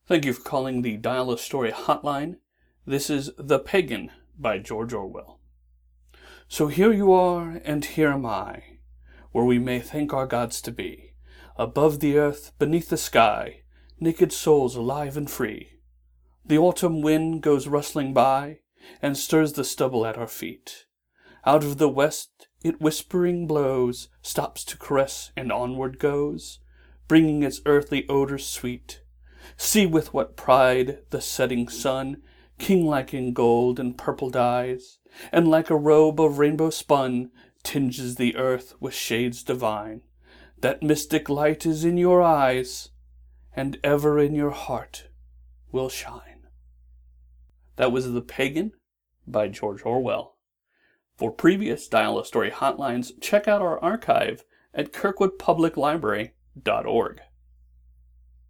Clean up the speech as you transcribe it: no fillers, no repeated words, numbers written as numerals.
Thank you for calling the Dial a Story hotline. This is The Pagan by George Orwell. So here you are, and here am I, where we may think our gods to be, above the earth, beneath the sky, naked souls alive and free. The autumn wind goes rustling by, and stirs the stubble at our feet. Out of the west it whispering blows, stops to caress and onward goes, bringing its earthly odors sweet. See with what pride the setting sun, king-like in gold and purple dyes, and like a robe of rainbow spun, tinges the earth with shades divine. That mystic light is in your eyes, and ever in your heart will shine. That was The Pagan by George Orwell. For previous Dial a Story hotlines, check out our archive at kirkwoodpubliclibrary.org.